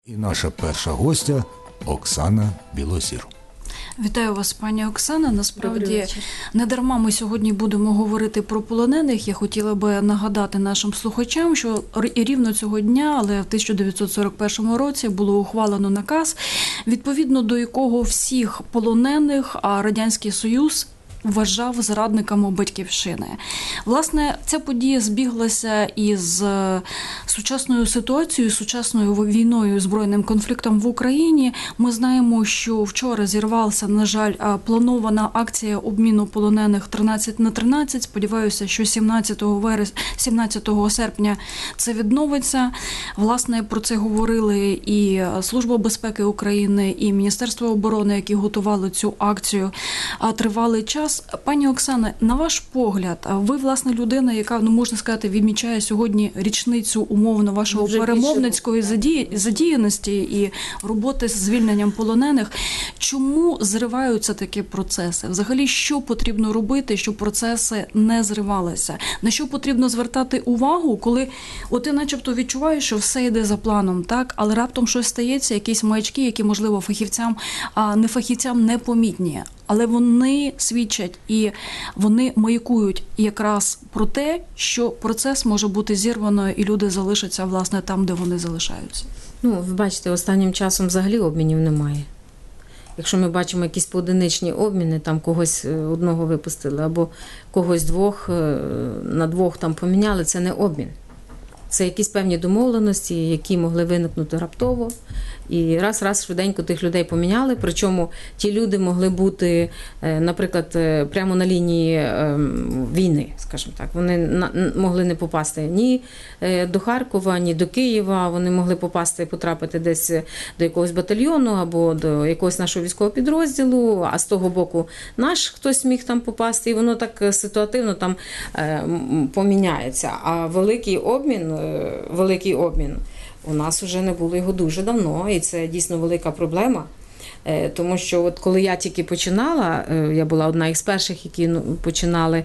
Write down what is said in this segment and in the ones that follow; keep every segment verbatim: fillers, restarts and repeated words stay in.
І наша перша гостя Оксана Білозір. Вітаю вас, пані Оксана. Насправді, не дарма ми сьогодні будемо говорити про полонених. Я хотіла би нагадати нашим слухачам, що рівно цього дня, але в тисяча дев'ятсот сорок першому році було ухвалено наказ, відповідно до якого всіх полонених, а Радянський Союз вважав зрадниками батьківщини. Власне, ця подія збіглася із сучасною ситуацією, сучасною війною, збройним конфліктом в Україні. Ми знаємо, що вчора зірвалася, на жаль, планована акція обміну полонених тринадцять на тринадцять. Сподіваюся, що сімнадцятого серпня це відновиться. Власне, про це говорили і Служба безпеки України, і Міністерство оборони, які готували цю акцію тривалий час. Пані Оксана, на ваш погляд, ви, власне, людина, яка, ну, можна сказати, відмічає сьогодні річницю умовно вашого перемовницької задії, задіяності і роботи з звільненням полонених. Чому зриваються такі процеси? Взагалі, що потрібно робити, щоб процеси не зривалися? На що потрібно звертати увагу, коли от ти начебто відчуваєш, що все йде за планом, так? Але раптом щось стається, якісь маячки, які, можливо, фахівцям, а не фахівцям непомітні. Але вони свідчать і вони маякують якраз про те, що процес може бути зірвано і люди залишаться, власне, там, де вони залишаються. Ну, ви бачите, останнім часом взагалі обмінів немає. Якщо ми бачимо якісь поодиничні обміни, там когось одного випустили, або когось двох на двох там поміняли, це не обмін. Це якісь певні домовленості, які могли виникнути раптово. І раз-раз швиденько тих людей поміняли. Причому ті люди могли бути, наприклад, прямо на лінії війни, скажімо так. Вони могли не попасти ні до Харкова, ні до Києва. Вони могли попасти, потрапити десь до якогось батальйону або до якогось нашого військового підрозділу, а з того боку наш хтось міг там попасти. І воно так ситуативно там поміняється. А великий обмін, великий обмін у нас вже не було його дуже давно, і це дійсно велика проблема. Тому що от коли я тільки починала, я була одна із перших, які починали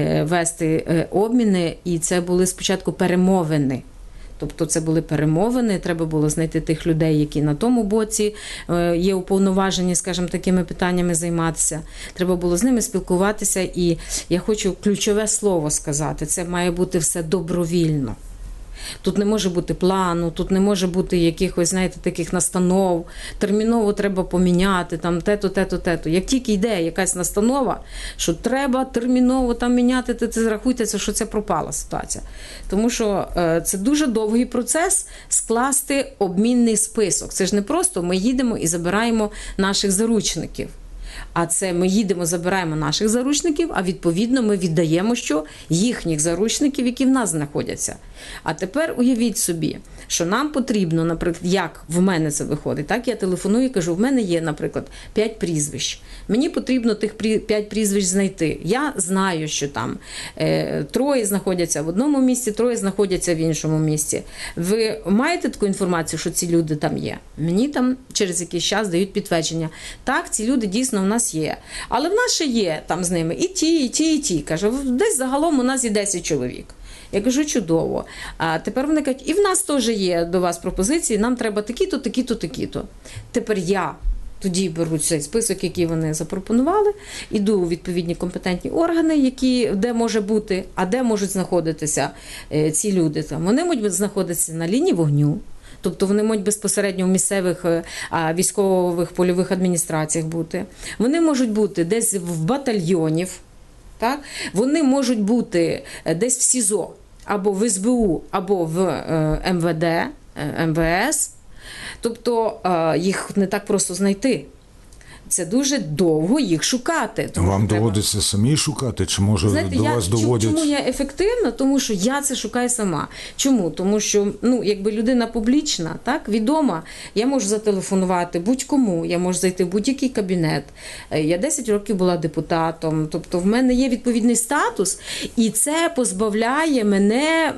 вести обміни, і це були спочатку перемовини. Тобто це були перемовини, треба було знайти тих людей, які на тому боці є уповноважені, скажімо, такими питаннями займатися. Треба було з ними спілкуватися, і я хочу ключове слово сказати, це має бути все добровільно. Тут не може бути плану, тут не може бути якихось, знаєте, таких настанов, терміново треба поміняти, там те-то, те-то, те-то. Як тільки йде якась настанова, що треба терміново там міняти, то це рахуйте, що це пропала ситуація. Тому що е, це дуже довгий процес скласти обмінний список. Це ж не просто ми їдемо і забираємо наших заручників. А це ми їдемо, забираємо наших заручників, а відповідно ми віддаємо що? Їхніх заручників, які в нас знаходяться. А тепер уявіть собі, що нам потрібно, наприклад, як в мене це виходить, так, я телефоную і кажу, в мене є, наприклад, п'ять прізвищ. Мені потрібно тих п'ять прізвищ знайти. Я знаю, що там е, троє знаходяться в одному місці, троє знаходяться в іншому місці. Ви маєте таку інформацію, що ці люди там є? Мені там через якийсь час дають підтвердження. Так, ці люди дійсно в нас є. Але в нас ще є там з ними і ті, і ті, і ті. Каже, десь загалом у нас є десять чоловік. Я кажу, чудово. А тепер вони кажуть, і в нас теж є до вас пропозиції, нам треба такі-то, такі-то, такі-то. Тепер я тоді беру цей список, який вони запропонували, іду у відповідні компетентні органи, які, де може бути, а де можуть знаходитися е, ці люди. Там. Вони можуть знаходитися на лінії вогню, тобто вони можуть безпосередньо в місцевих а, військових польових адміністраціях бути. Вони можуть бути десь в батальйонів, так? Вони можуть бути десь в СІЗО, або в ес бе у, або в е, ем ве де, ем ве ес. Тобто е, їх не так просто знайти. Це дуже довго їх шукати. Тому Вам треба... доводиться самі шукати? Чи може Знаєте, до я, вас доводять? Чому я ефективна? Тому що я це шукаю сама. Чому? Тому що, ну, якби людина публічна, так, відома, я можу зателефонувати будь-кому, я можу зайти в будь-який кабінет. Я десять років була депутатом, тобто в мене є відповідний статус, і це позбавляє мене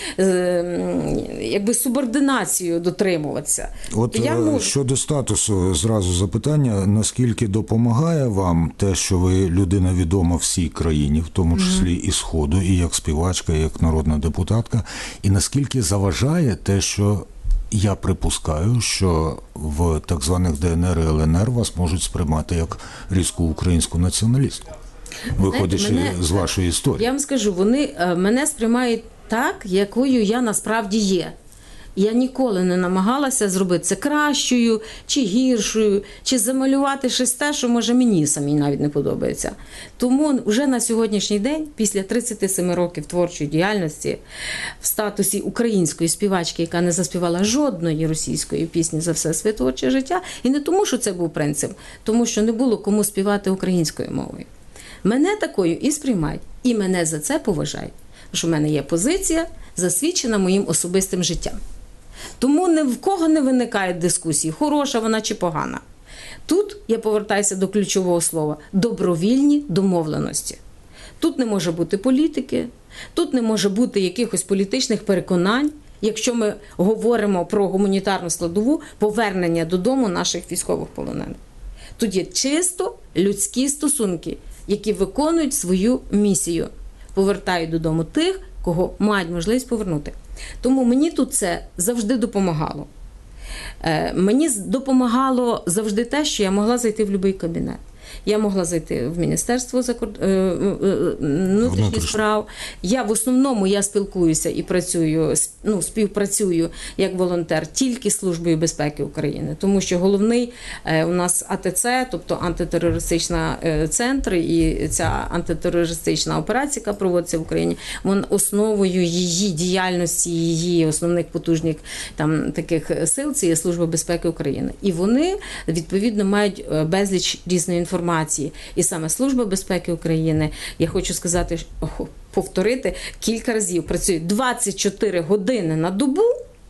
якби субординацією дотримуватися. От я можу... щодо статусу, зразу запитання, наскільки Наскільки допомагає вам те, що ви людина відома всій країні, в тому числі і Сходу, і як співачка, і як народна депутатка, і наскільки заважає те, що я припускаю, що в так званих Де Ен Ер і Ер Ен Ер вас можуть сприймати як різку українську націоналістку, виходячи мене, з вашої історії. Я вам скажу, вони мене сприймають так, якою я насправді є. Я ніколи не намагалася зробити це кращою, чи гіршою, чи замалювати щось те, що, може, мені самій навіть не подобається. Тому вже на сьогоднішній день, після тридцяти семи років творчої діяльності, в статусі української співачки, яка не заспівала жодної російської пісні за все своє творче життя, і не тому, що це був принцип, тому що не було кому співати українською мовою. Мене такою і сприймають, і мене за це поважають. Тому що в мене є позиція, засвідчена моїм особистим життям. Тому ні в кого не виникає дискусії, хороша вона чи погана. Тут я повертаюся до ключового слова – добровільні домовленості. Тут не може бути політики, тут не може бути якихось політичних переконань, якщо ми говоримо про гуманітарну складову повернення додому наших військових полонених. Тут є чисто людські стосунки, які виконують свою місію, повертають додому тих, кого мають можливість повернути. Тому мені тут це завжди допомагало. Е, мені допомагало завжди те, що я могла зайти в будь-який кабінет. Я могла зайти в Міністерство закор... е, е, внутрішніх справ. Я в основному я спілкуюся і працюю, ну, співпрацюю як волонтер тільки з Службою безпеки України, тому що головний е, у нас А Те Це, тобто антитерористичний е, центр, і ця антитерористична операція, яка проводиться в Україні, вона основою її діяльності, її основних потужних там таких сил, це є Служба безпеки України. І вони відповідно мають безліч різної інформації. Інформації. І саме Служба безпеки України, я хочу сказати, повторити, кілька разів працює двадцять чотири години на добу,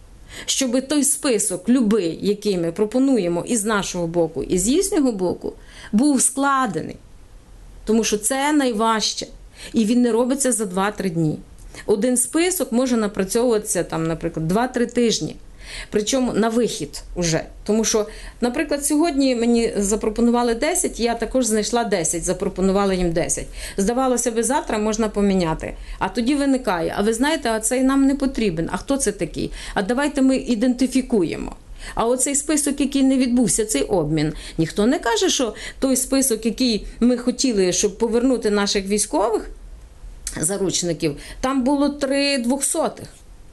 щоб той список, любий, який ми пропонуємо і з нашого боку, і з їхнього боку, був складений. Тому що це найважче. І він не робиться за два-три дні. Один список може напрацьовуватися, там, наприклад, два-три тижні. Причому на вихід уже. Тому що, наприклад, сьогодні мені запропонували десять, я також знайшла десять, запропонувала їм десять. Здавалося би, завтра можна поміняти. А тоді виникає, а ви знаєте, а цей нам не потрібен. А хто це такий? А давайте ми ідентифікуємо. А оцей список, який не відбувся, цей обмін, ніхто не каже, що той список, який ми хотіли, щоб повернути наших військових заручників, там було три двохсотих.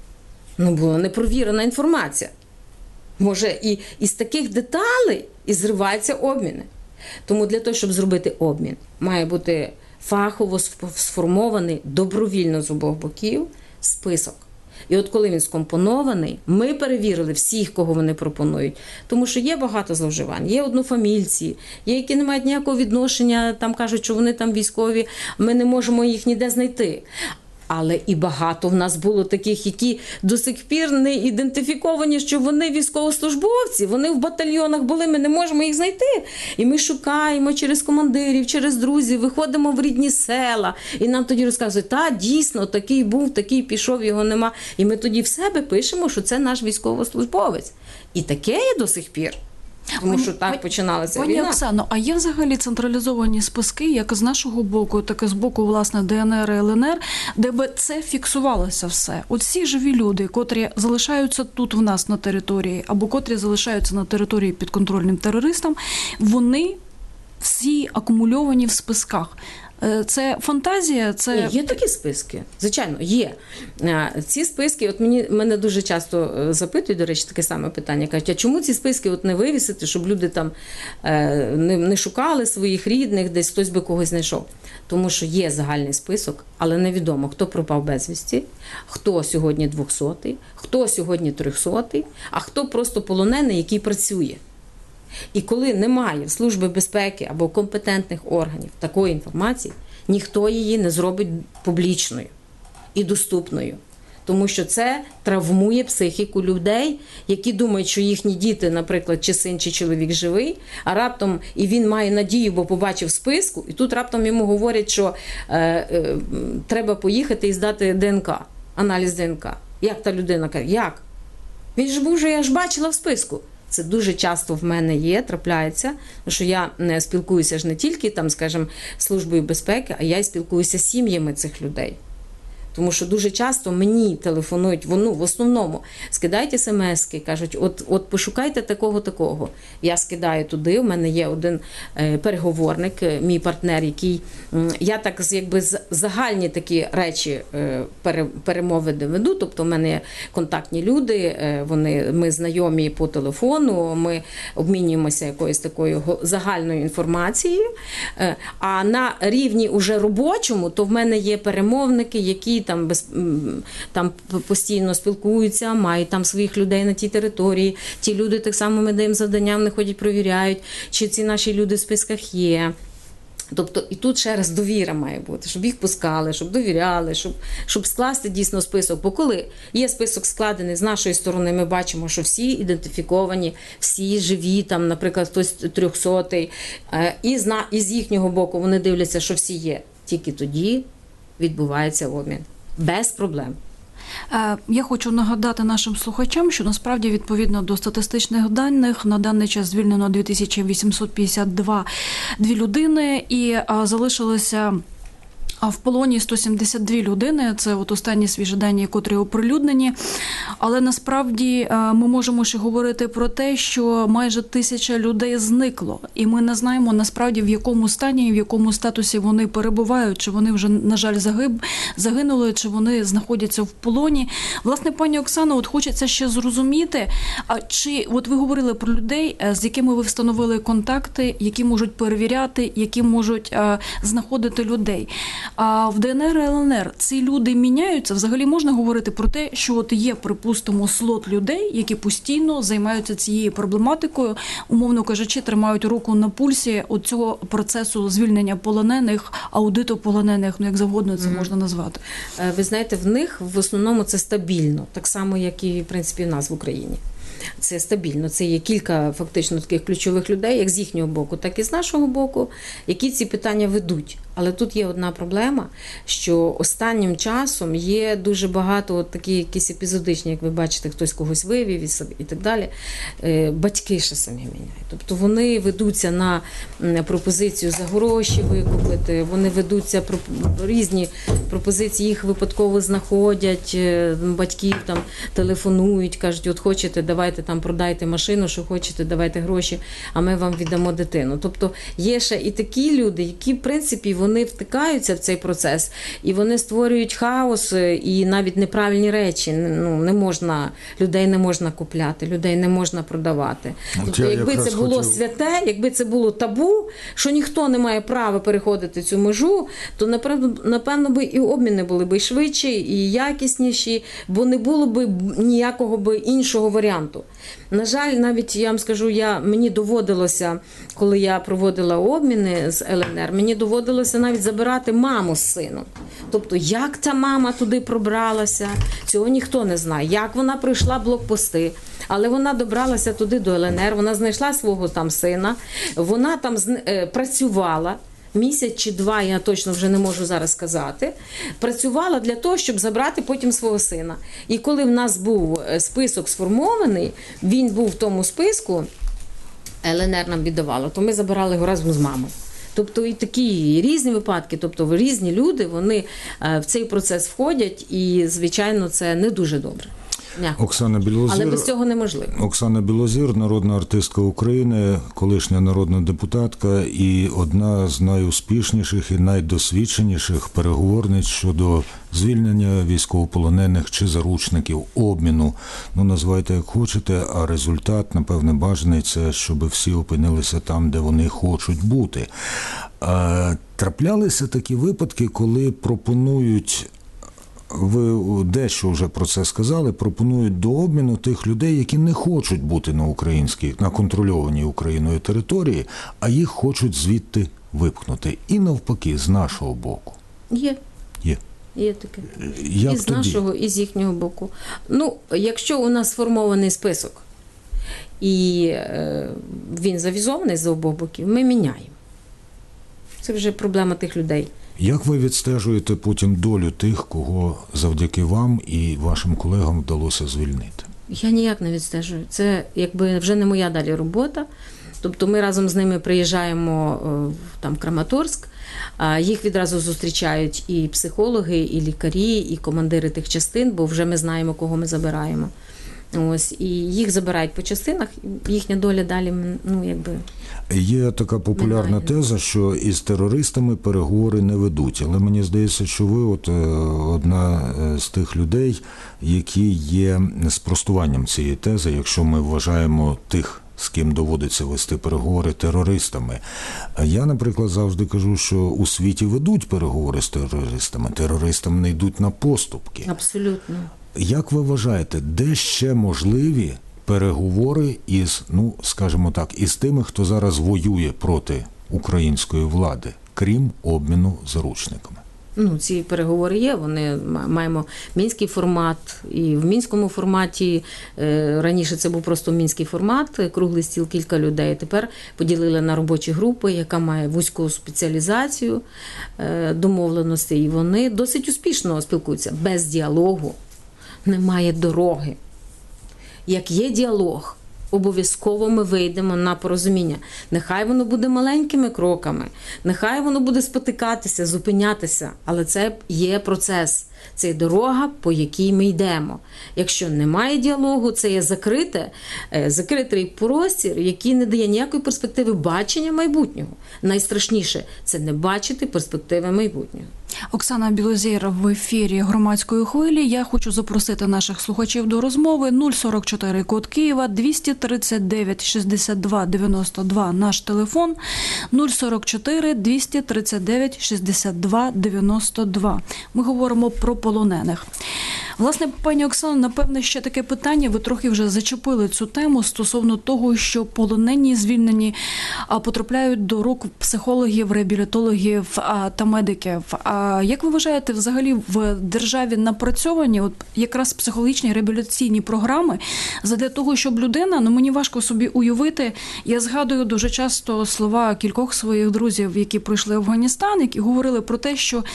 Ну, була непровірена інформація. Може, і із таких деталей і зриваються обміни. Тому для того, щоб зробити обмін, має бути фахово сформований, добровільно з обох боків список. І от коли він скомпонований, ми перевірили всіх, кого вони пропонують. Тому що є багато зловживань. Є однофамільці, є, які не мають ніякого відношення, там кажуть, що вони там військові, ми не можемо їх ніде знайти. Але і багато в нас було таких, які до сих пір не ідентифіковані, що вони військовослужбовці, вони в батальйонах були, ми не можемо їх знайти. І ми шукаємо через командирів, через друзів, виходимо в рідні села, і нам тоді розказують, та, дійсно, такий був, такий пішов, його нема. І ми тоді в себе пишемо, що це наш військовослужбовець. І таке є до сих пір. Тому що так починалася Пані війна. Пані Оксано, а є взагалі централізовані списки, як з нашого боку, так і з боку, власне, Де Ен Ер і Ер Ен Ер, де би це фіксувалося все? От всі живі люди, котрі залишаються тут в нас на території, або котрі залишаються на території підконтрольним терористам, вони всі акумульовані в списках. Це фантазія? Це... Ні, є такі списки, звичайно, є. Ці списки, от мені, мене дуже часто запитують, до речі, таке саме питання, кажуть, а чому ці списки от не вивісити, щоб люди там не, не шукали своїх рідних, десь хтось би когось знайшов. Тому що є загальний список, але невідомо, хто пропав безвісті, хто сьогодні двохсотий, хто сьогодні трьохсотий, а хто просто полонений, який працює. І коли немає в Служби безпеки або компетентних органів такої інформації, ніхто її не зробить публічною і доступною. Тому що це травмує психіку людей, які думають, що їхні діти, наприклад, чи син, чи чоловік живий, а раптом і він має надію, бо побачив списку, і тут раптом йому говорять, що е, е, треба поїхати і здати Де Ен Ка, аналіз Де Ен Ка. Як та людина каже? Як? Він ж був, що я ж бачила в списку. Це дуже часто в мене є, трапляється, тому що я не спілкуюся ж не тільки, там, скажімо, з Службою безпеки, а я й спілкуюся з сім'ями цих людей. Тому що дуже часто мені телефонують, ну, в основному, скидають смски, кажуть, от, от пошукайте такого-такого. Я скидаю туди, у мене є один е, переговорник, е, мій партнер, який, м, я так якби загальні такі речі е, пере, перемови веду, тобто в мене є контактні люди, е, вони, ми знайомі по телефону, ми обмінюємося якоюсь такою загальною інформацією, е, а на рівні уже робочому, то в мене є перемовники, які там, без, там постійно спілкуються, мають там своїх людей на тій території. Ті люди так само ми даємо завдання, вони ходять, провіряють, чи ці наші люди в списках є. Тобто і тут ще раз довіра має бути, щоб їх пускали, щоб довіряли, щоб, щоб скласти дійсно список. Бо коли є список складений з нашої сторони, ми бачимо, що всі ідентифіковані, всі живі, там, наприклад, хтось трьохсотий, і з, і з їхнього боку вони дивляться, що всі є. Тільки тоді відбувається обмін. Без проблем. Я хочу нагадати нашим слухачам, що насправді відповідно до статистичних даних на даний час звільнено дві тисячі вісімсот п'ятдесят два дві людини і залишилося в полоні сто сімдесят дві людини, це от останні свіжі дані, котрі оприлюднені. Але насправді ми можемо ще говорити про те, що майже тисяча людей зникло. І ми не знаємо насправді в якому стані і в якому статусі вони перебувають, чи вони вже, на жаль, загиб, загинули, чи вони знаходяться в полоні. Власне, пані Оксано, от хочеться ще зрозуміти, а чи от ви говорили про людей, з якими ви встановили контакти, які можуть перевіряти, які можуть а, знаходити людей. А в ДНР і ЛНР ці люди міняються? Взагалі можна говорити про те, що от є, припустимо, слот людей, які постійно займаються цією проблематикою, умовно кажучи, тримають руку на пульсі от цього процесу звільнення полонених, аудиту полонених, ну як завгодно це mm-hmm. можна назвати? Ви знаєте, в них в основному це стабільно, так само, як і, в принципі, в нас в Україні. Це стабільно, це є кілька фактично таких ключових людей, як з їхнього боку, так і з нашого боку, які ці питання ведуть. Але тут є одна проблема, що останнім часом є дуже багато от такі якісь епізодичні, як ви бачите, хтось когось вивів і так далі. Батьки ще самі міняють. Тобто вони ведуться на пропозицію за гроші викупити, вони ведуться про різні пропозиції, їх випадково знаходять, батьків там телефонують, кажуть, от хочете, давайте там продайте машину, що хочете, давайте гроші, а ми вам віддамо дитину. Тобто є ще і такі люди, які, в принципі, вони втикаються в цей процес, і вони створюють хаос і навіть неправильні речі. Ну, не можна, людей не можна купляти, людей не можна продавати. От тобто, якби це було хотів... святе, якби це було табу, що ніхто не має права переходити цю межу, то, напевно, напевно би і обміни були б і швидші, і якісніші, бо не було б ніякого би іншого варіанту. На жаль, навіть я вам скажу, я, мені доводилося, коли я проводила обміни з ЛНР, мені доводилося навіть забирати маму з сином. Тобто, як ця мама туди пробралася, цього ніхто не знає. Як вона пройшла блокпости, але вона добралася туди до ЛНР, вона знайшла свого там сина, вона там е, працювала. Місяць чи два, я точно вже не можу зараз сказати, працювала для того, щоб забрати потім свого сина. І коли в нас був список сформований, він був в тому списку, ЛНР нам віддавало, то ми забирали його разом з мамою. Тобто і такі різні випадки, тобто різні люди, вони в цей процес входять і, звичайно, це не дуже добре. Оксана Білозір, але без цього неможливо. Оксана Білозір, народна артистка України, колишня народна депутатка і одна з найуспішніших і найдосвідченіших переговорниць щодо звільнення військовополонених чи заручників, обміну. Ну, називайте як хочете, а результат, напевне, бажаний – це щоб всі опинилися там, де вони хочуть бути. А, траплялися такі випадки, коли пропонують, ви дещо вже про це сказали, пропонують до обміну тих людей, які не хочуть бути на українській, на контрольованій Україною території, а їх хочуть звідти випхнути. І навпаки, з нашого боку. Є. Є. Є таке. Як і з тоді? нашого, і з їхнього боку. Ну, якщо у нас сформований список, і е, він завізований з обох боків, ми міняємо. Це вже проблема тих людей. Як ви відстежуєте потім долю тих, кого завдяки вам і вашим колегам вдалося звільнити? Я ніяк не відстежую. Це якби вже не моя далі робота, Тобто ми разом з ними приїжджаємо в там, Краматорськ, їх відразу зустрічають і психологи, і лікарі, і командири тих частин, бо вже ми знаємо, кого ми забираємо. Ось, і їх забирають по частинах, їхня доля далі, ну, якби... Є така популярна теза, що із терористами переговори не ведуть. Але мені здається, що ви от одна з тих людей, які є спростуванням цієї тези, якщо ми вважаємо тих, з ким доводиться вести переговори, терористами. Я, наприклад, завжди кажу, що у світі ведуть переговори з терористами. Терористам не йдуть на поступки. Абсолютно. Як ви вважаєте, де ще можливі переговори із, ну, скажімо так, із тими, хто зараз воює проти української влади, крім обміну заручниками? Ну, ці переговори є, вони маємо мінський формат, і в мінському форматі, раніше це був просто мінський формат, круглий стіл, кілька людей, тепер поділили на робочі групи, яка має вузьку спеціалізацію домовленостей, і вони досить успішно спілкуються. Без діалогу немає дороги. Як є діалог, обов'язково ми вийдемо на порозуміння. Нехай воно буде маленькими кроками, нехай воно буде спотикатися, зупинятися, але це є процес, це є дорога, по якій ми йдемо. Якщо немає діалогу, це є закрите, закритий простір, який не дає ніякої перспективи бачення майбутнього. Найстрашніше – це не бачити перспективи майбутнього. Оксана Білозір в ефірі «Громадської хвилі». Я хочу запросити наших слухачів до розмови. нуль сорок чотири код Києва, двісті тридцять дев'ять шістдесят два дев'яносто два наш телефон, нуль сорок чотири двісті тридцять дев'ять шістдесят два дев'яносто два. Ми говоримо про полонених. Власне, пані Оксано, напевне, ще таке питання, ви трохи вже зачепили цю тему стосовно того, що полонені, звільнені потрапляють до рук психологів, реабілітологів та медиків. А як ви вважаєте, взагалі в державі напрацьовані от якраз психологічні реабілітаційні програми задля того, щоб людина, ну мені важко собі уявити, я згадую дуже часто слова кількох своїх друзів, які прийшли в Афганістан, які говорили про те, що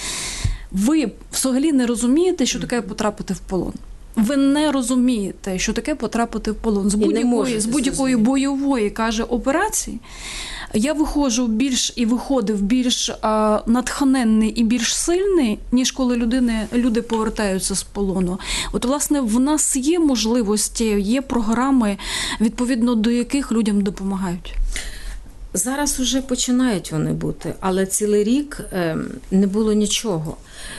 ви взагалі не розумієте, що таке потрапити в полон. Ви не розумієте, що таке потрапити в полон. З будь-якої, з будь-якої бойової, каже, операції я виходжу більш і виходив більш а, натхненний і більш сильний, ніж коли людини, люди повертаються з полону. От, власне, в нас є можливості, є програми, відповідно до яких людям допомагають. Зараз уже починають вони бути, але цілий рік не було нічого.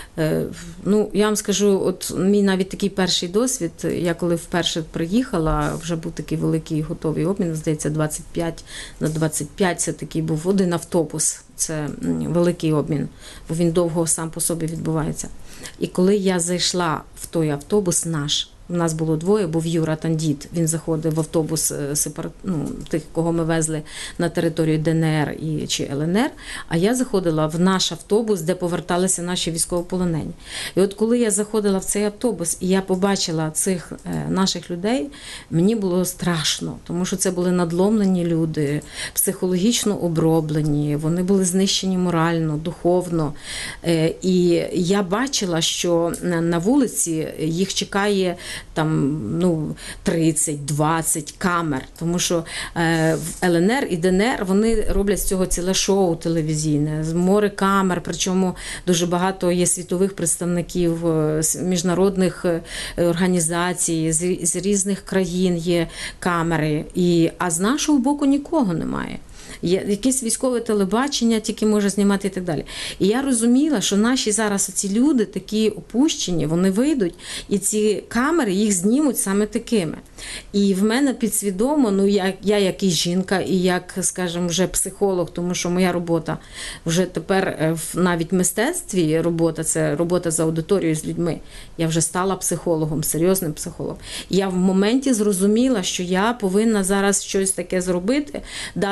Ну, я вам скажу, от мій навіть такий перший досвід, я коли вперше приїхала, вже був такий великий готовий обмін, здається, двадцять п'ять на двадцять п'ять, це такий був один автобус, це великий обмін, бо він довго сам по собі відбувається. І коли я зайшла в той автобус наш, у нас було двоє, був Юра Тандіт, він заходив в автобус сепарат, ну, тих, кого ми везли на територію ДНР і, чи ЛНР, а я заходила в наш автобус, де поверталися наші військовополонені. І от коли я заходила в цей автобус і я побачила цих е, наших людей, мені було страшно, тому що це були надломлені люди, психологічно оброблені, вони були знищені морально, духовно. Е, і я бачила, що на вулиці їх чекає там, ну, тридцять-двадцять камер, тому що е, в ЛНР і ДНР вони роблять з цього ціле шоу телевізійне, море камер, причому дуже багато є світових представників, міжнародних організацій, з, з різних країн є камери, і, а з нашого боку нікого немає. Якесь військове телебачення тільки може знімати і так далі. І я розуміла, що наші зараз ці люди такі опущені, вони вийдуть, і ці камери їх знімуть саме такими. І в мене підсвідомо, ну я, я як і жінка, і як, скажімо, вже психолог, тому що моя робота вже тепер в навіть мистецтві робота, це робота з аудиторією, з людьми. Я вже стала психологом, серйозним психологом. І я в моменті зрозуміла, що я повинна зараз щось таке зробити, дати психологію,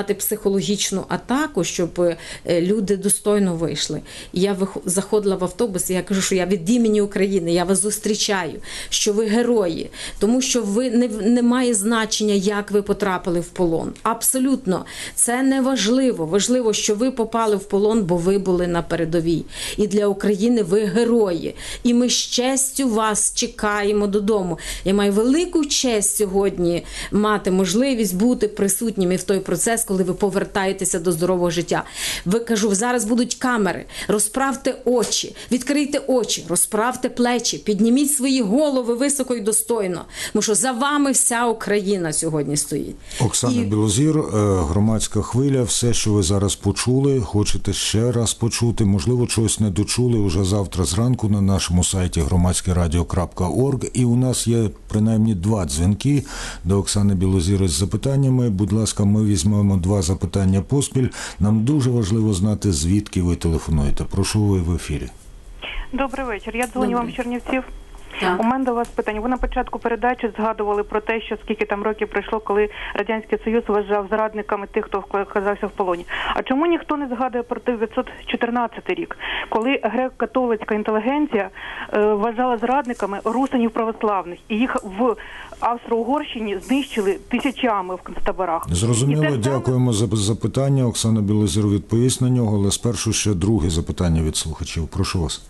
психологічну атаку, щоб е, люди достойно вийшли. І я вих... заходила в автобус, і я кажу, що я від імені України, я вас зустрічаю, що ви герої, тому що ви не, не має значення, як ви потрапили в полон. Абсолютно. Це не важливо. Важливо, що ви попали в полон, бо ви були на передовій. І для України ви герої. І ми з честю вас чекаємо додому. Я маю велику честь сьогодні мати можливість бути присутніми в той процес, коли ви повертаєтеся до здорового життя. Ви, кажу, зараз будуть камери. Розправте очі, відкрийте очі, розправте плечі, підніміть свої голови високо і достойно. Тому що за вами вся Україна сьогодні стоїть. Оксана І... Білозір, громадська хвиля, все, що ви зараз почули, хочете ще раз почути, можливо, чогось не дочули уже завтра зранку на нашому сайті громадське радіо крапка орг. І у нас є принаймні два дзвінки до Оксани Білозір з запитаннями. Будь ласка, ми візьмемо два запитання поспіль. Нам дуже важливо знати, звідки ви телефонуєте. Прошу, ви в ефірі. Добрий вечір. Я дзвоню вам з Чернівців. Так. У мене до вас питання. Ви на початку передачі згадували про те, що скільки там років пройшло, коли Радянський Союз вважав зрадниками тих, хто оказався в полоні. А чому ніхто не згадує про тисяча дев'ятсот чотирнадцятий рік, коли греко-католицька інтелігенція е, вважала зрадниками русинів православних, і їх в Австро-Угорщині знищили тисячами в концтаборах? Зрозуміло, саме... дякуємо за запитання. Оксана Білозір відповість на нього, але спершу ще друге запитання від слухачів. Прошу вас.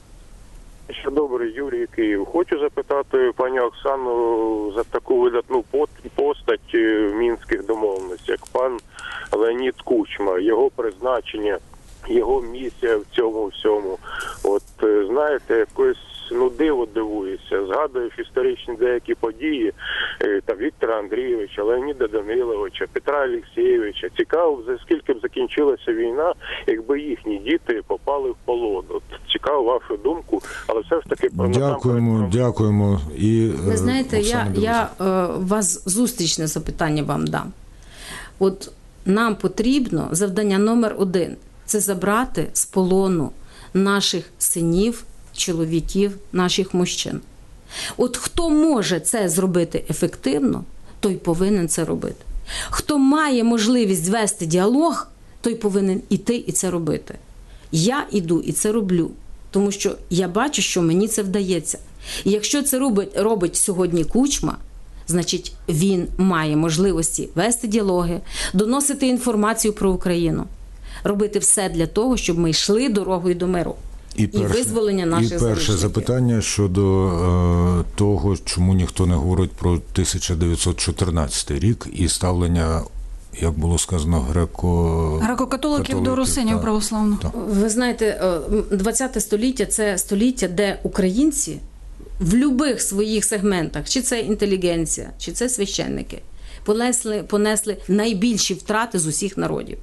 Що добре, Юрій Київ. Хочу запитати пані Оксану за таку видатну постать в мінських домовленостях, як пан Леонід Кучма, його призначення, його місія в цьому всьому. От знаєте, якось ну диво дивується. Згадуєш історичні деякі події та Віктора Андрійовича, Леоніда Даниловича, Петра Олексійовича. Цікаво, за скільки б закінчилася війна, якби їхні діти попали в полон. От цікаво вашу думку, але все ж таки дякуємо, нам... дякуємо. І ви знаєте, Оксана я, я е, вас зустрічне запитання вам дам. От нам потрібно завдання номер один – це забрати з полону наших синів, чоловіків, наших мужчин. От хто може це зробити ефективно, той повинен це робити. Хто має можливість вести діалог, той повинен іти і це робити. Я іду і це роблю, тому що я бачу, що мені це вдається. І якщо це робить, робить сьогодні Кучма, значить він має можливості вести діалоги, доносити інформацію про Україну, робити все для того, щоб ми йшли дорогою до миру. І, перше, і визволення наших І перше запитання щодо е, того, чому ніхто не говорить про тисяча дев'ятсот чотирнадцятий рік і ставлення, як було сказано, греко... греко-католиків до русинів так, православних. Так. Ви знаєте, ХХ століття – це століття, де українці в будь-яких своїх сегментах, чи це інтелігенція, чи це священники, понесли, понесли найбільші втрати з усіх народів.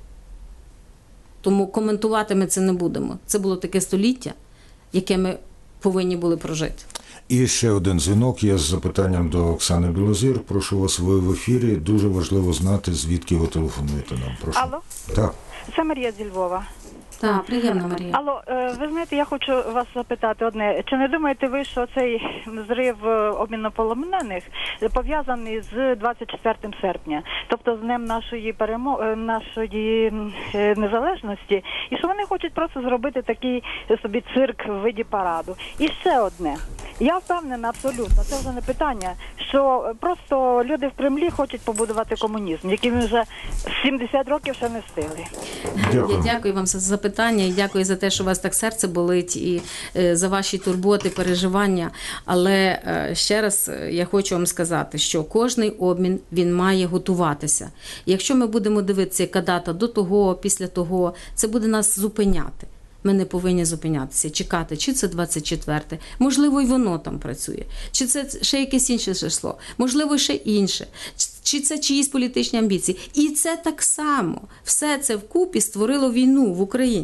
Тому коментувати ми це не будемо. Це було таке століття, яке ми повинні були прожити. І ще один дзвінок є з запитанням до Оксани Білозір. Прошу вас, ви в ефірі. Дуже важливо знати, звідки ви телефонуєте нам. Прошу. Алло? Так. Це Марія зі Львова. Так, приємно, Марія. Алло, ви знаєте, я хочу вас запитати одне. Чи не думаєте ви, що цей зрив обміну полонених пов'язаний з двадцять четвертого серпня, тобто з днем нашої перемоги, нашої незалежності, і що вони хочуть просто зробити такий собі цирк в виді параду? І ще одне. Я впевнена абсолютно, це вже не питання, що просто люди в Кремлі хочуть побудувати комунізм, який ми вже сімдесят років ще не встигли. Дякую. Я дякую вам за запитання і дякую за те, що у вас так серце болить і е, за ваші турботи, переживання. Але е, ще раз я хочу вам сказати, що кожний обмін, він має готуватися. Якщо ми будемо дивитися, яка дата до того, після того, це буде нас зупиняти. Ми не повинні зупинятися, чекати, чи це двадцять четверте, можливо, і воно там працює, чи це ще якесь інше число, можливо, ще інше, чи це чиїсь політичні амбіції. І це так само, все це вкупі створило війну в Україні.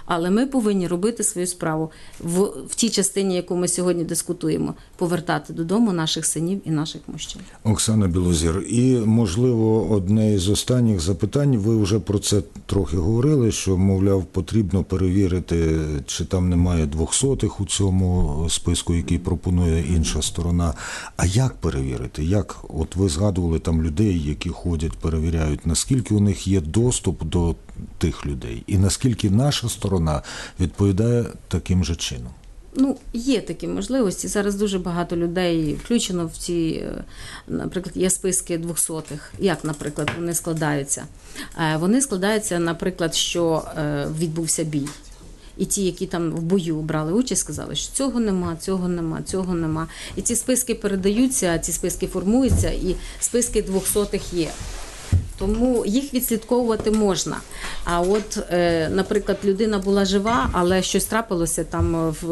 Але ми повинні робити свою справу в, в тій частині, яку ми сьогодні дискутуємо, повертати додому наших синів і наших мужчин. Оксана Білозір, і, можливо, одне із останніх запитань, ви вже про це трохи говорили, що, мовляв, потрібно перевірити, чи там немає двохсотих у цьому списку, який пропонує інша сторона. А як перевірити? Як, от ви згадували там людей, які ходять, перевіряють, наскільки у них є доступ до тих людей, і наскільки наша сторона відповідає таким же чином? Ну, є такі можливості. Зараз дуже багато людей включено в ці, наприклад, є списки двохсотих. Як, наприклад, вони складаються? Вони складаються, наприклад, що відбувся бій. І ті, які там в бою брали участь, сказали, що цього нема, цього нема, цього нема. І ці списки передаються, ці списки формуються, і списки двохсотих є. Тому їх відслідковувати можна. А от, е, наприклад, людина була жива, але щось трапилося там в,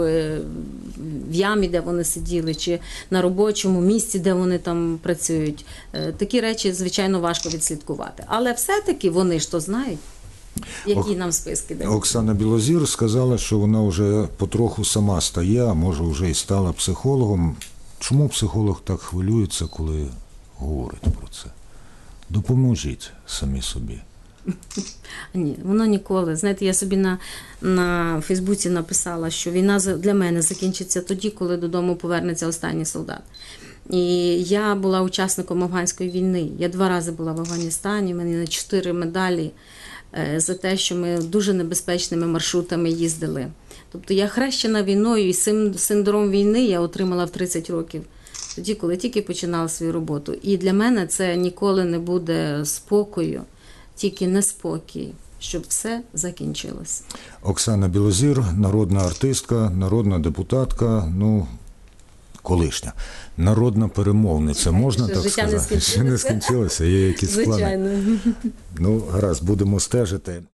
в ямі, де вони сиділи, чи на робочому місці, де вони там працюють. Е, такі речі, звичайно, важко відслідкувати. Але все-таки вони ж то знають, які нам списки дають. Оксана Білозір сказала, що вона вже потроху сама стає, а може вже і стала психологом. Чому психолог так хвилюється, коли говорить про це? Допоможіть самі собі. Ні, воно ніколи. Знаєте, я собі на, на Фейсбуці написала, що війна для мене закінчиться тоді, коли додому повернеться останній солдат. І я була учасником афганської війни. Я два рази була в Афганістані, в мене чотири медалі за те, що ми дуже небезпечними маршрутами їздили. Тобто я хрещена війною, і синдром війни я отримала в тридцять років. Тоді, коли тільки починала свою роботу. І для мене це ніколи не буде спокою, тільки неспокій, щоб все закінчилося. Оксана Білозір, народна артистка, народна депутатка, ну, колишня, народна перемовниця, можна Ще так життя не сказати? скінчилося. Ще не скінчилося, є якісь плани. Звичайно. Ну, гаразд, будемо стежити.